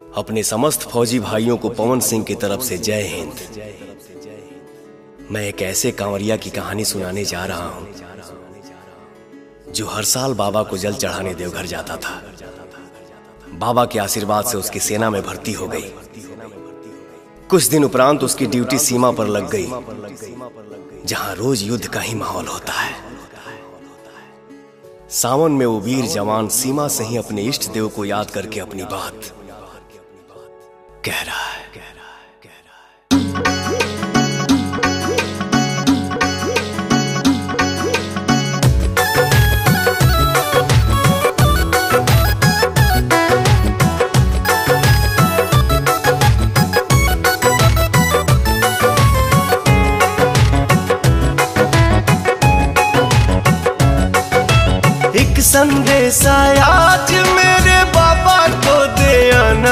अपने समस्त फौजी भाइयों को पवन सिंह की तरफ से जय हिंद। मैं एक ऐसे कांवरिया की कहानी सुनाने जा रहा हूं जो हर साल बाबा को जल चढ़ाने देवघर जाता था। बाबा के आशीर्वाद से उसकी सेना में भर्ती हो गई। कुछ दिन उपरांत उसकी ड्यूटी सीमा पर लग गई, जहां रोज युद्ध का ही माहौल होता है। सावन में वो वीर जवान सीमा से ही अपने इष्ट देव को याद करके अपनी बात कह रहा है। एक संदेश आज मेरे बाबा को दे आना,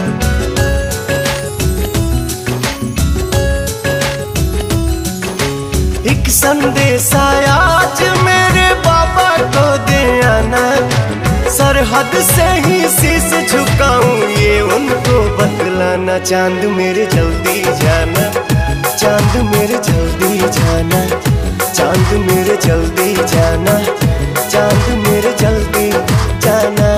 एक संदेश आज मेरे बाबा को दे आना। सरहद से ही शीश झुकाऊं ये उनको बतलाना। चांद मेरे जल्दी जाना, चांद मेरे जल्दी जाना, चांद मेरे जल्दी जाना, चांद मेरे जल्दी जाना।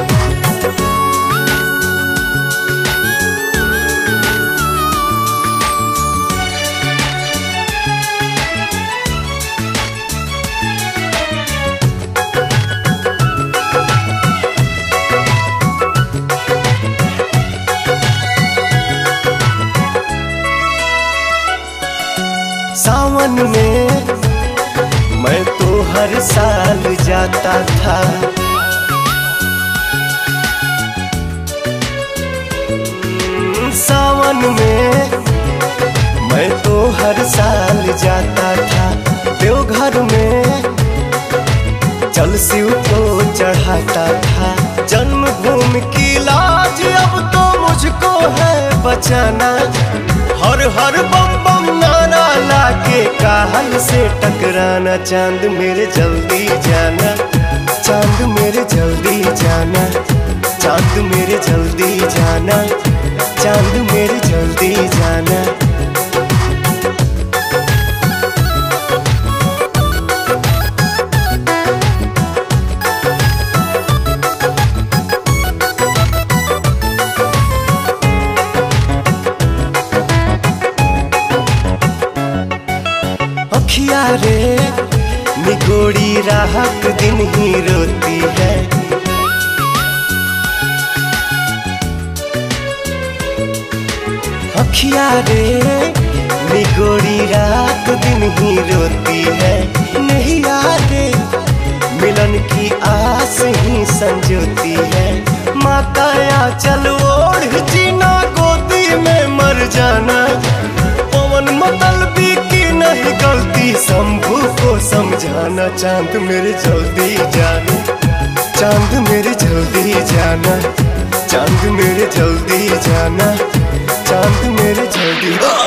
सावन में मैं तो हर साल जाता था, सावन में मैं तो हर साल जाता था। देवघर में जल शिव को चढ़ाता था। जन्मभूमि की लाज अब तो मुझको है बचाना। हर हर बम बम नारा लाके काहल से टकराना। चांद मेरे जल्दी जाना, चांद मेरे जल्दी जाना, चांद मेरे जल्दी जाना, चांद मेरे जल्दी जाना। अखिया रे निगोड़ी राहत दिन ही रोती है। अखिया रे निगोड़ी रात दिन ही रोती है। नहीं यारे मिलन की आस ही संजोती है। माता या चल ओढ़ जीना, गोदी में मर जाना। पवन मतलबी की नहीं गलती, शंभू को समझाना। चांद मेरे जल्दी जाना, चांद मेरे जल्दी जाना, चांद मेरे जल्दी जाना, चांद मेरे जल्दी